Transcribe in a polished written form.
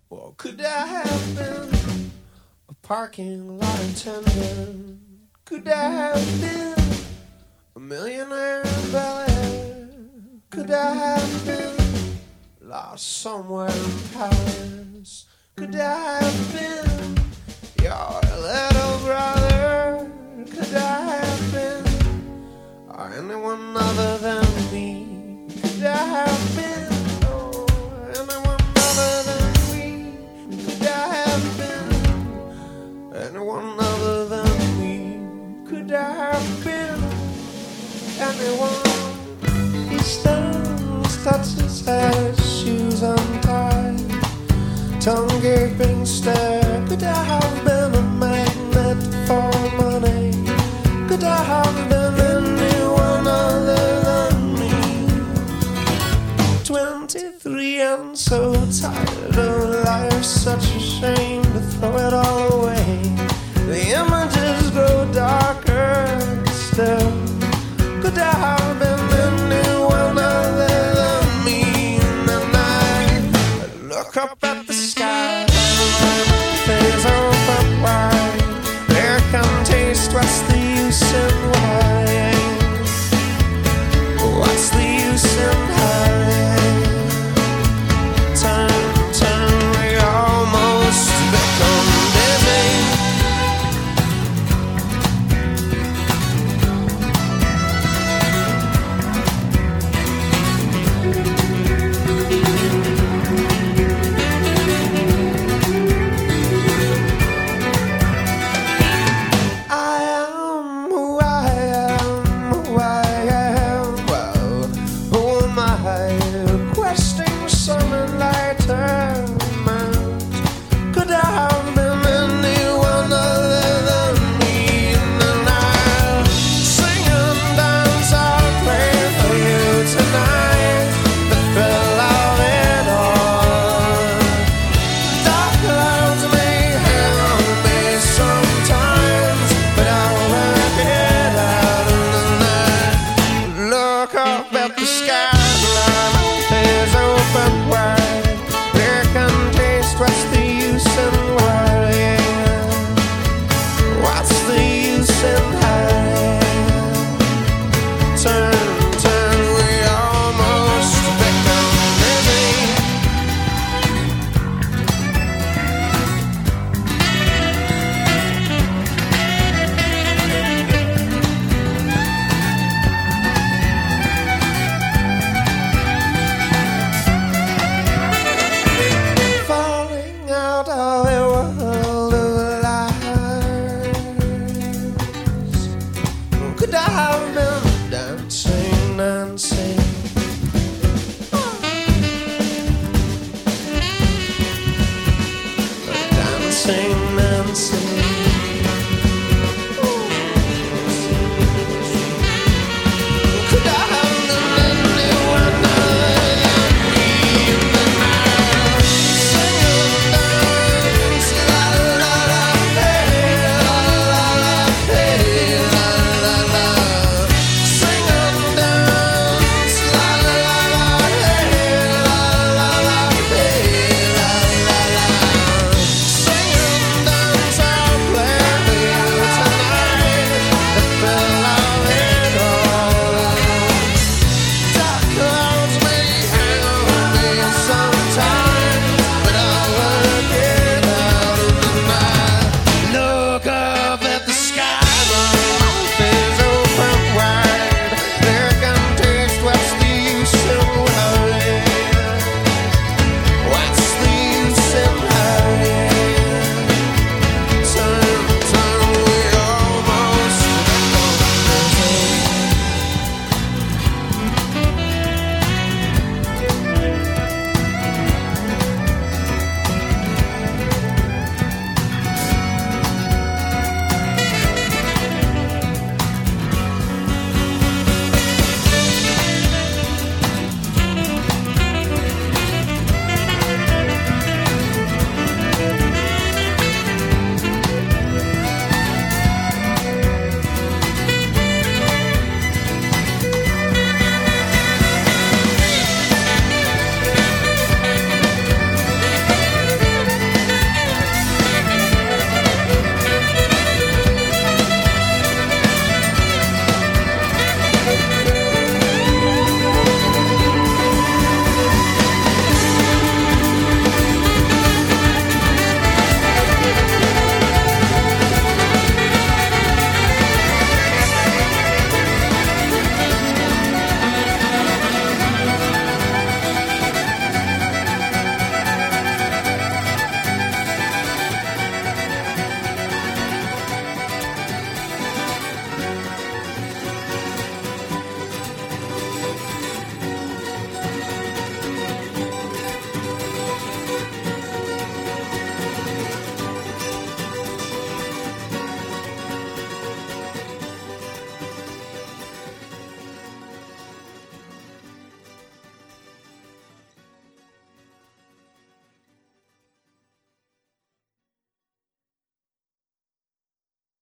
Well, could I have been a parking lot attendant? Could I have been a millionaire in Bel-Air? Could I have been lost somewhere in Paris? Could I have been your little brother? Could I have been or anyone other than me? Could I have been anyone other than me? Could I have been anyone other than me? Could I have been anyone? He stands, touches his shoes untied, tongue gaping stare. Could I have been a magnet for money? Could I have been anyone other than me? 23 and so tired of life, such a shame to throw it all away. The images grow darker still. Could I have been anyone other than me? And I look up at the sky, things open wide. Air can taste, what's the use in lying? What's the use in hiding? Turn, we almost become dizzy. Sing